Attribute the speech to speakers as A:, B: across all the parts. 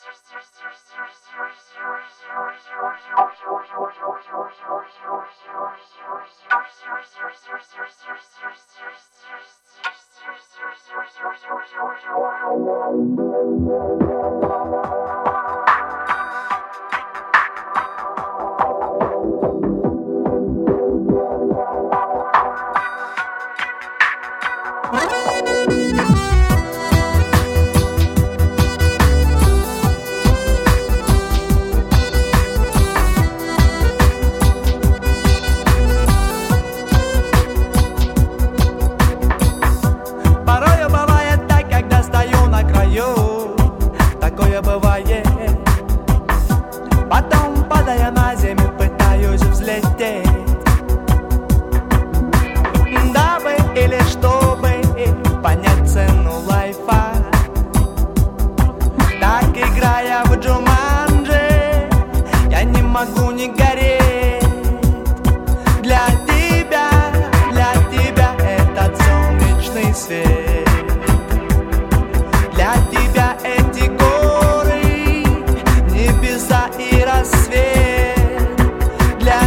A: Такое бывает. Потом, падая на землю, пытаюсь взлететь, дабы или чтобы понять цену лайфа. Так, играя в Джуманджи, я не могу не гореть. Для тебя этот солнечный свет. Для тебя эти горы, небеса и рассвет. Для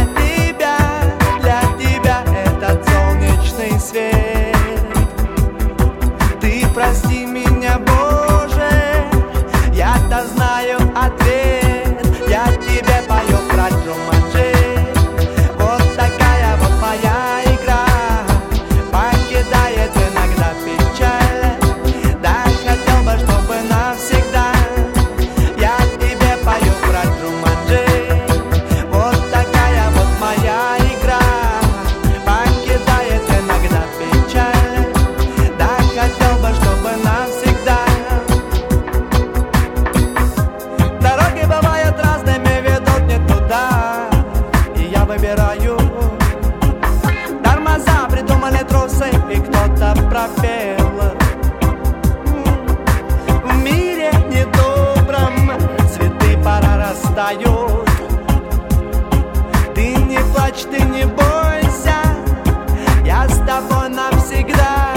A: тебя этот солнечный свет. Ты прости меня, Боже, я-то знаю ответ. Я тебе пою про Джуманджи. Вот такая вот моя игра, покидает иногда печаль. Да, хотел бы, чтобы навсегда. Я тебе пою про Джуманджи. Вот такая вот моя игра, покидает иногда печаль. Да, хотел бы, чтобы навсегда. Дороги бывают разными, ведут не туда, и я выбираю. Тормоза придумали трусы, и кто-то пропел. В мире недобром цветы прорастают. Ты не плачь, ты не бойся, я с тобой навсегда.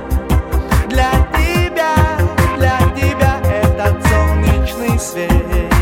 A: Для тебя этот солнечный свет.